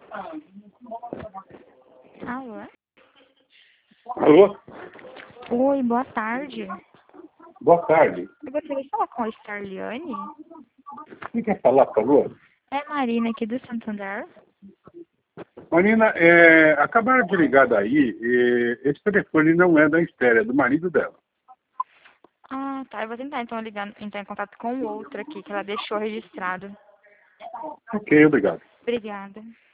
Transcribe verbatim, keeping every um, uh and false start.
Alô? Alô? Oi, boa tarde. Boa tarde. Eu gostaria de falar com a Starliane. Quem quer falar, por favor? É a Marina aqui do Santander. Marina, é, acabaram de ligar daí, e esse telefone não é da Esther, é do marido dela. Ah, tá. Eu vou tentar então ligar, entrar em contato com o outro aqui, que ela deixou registrado. Ok, obrigado. Obrigada.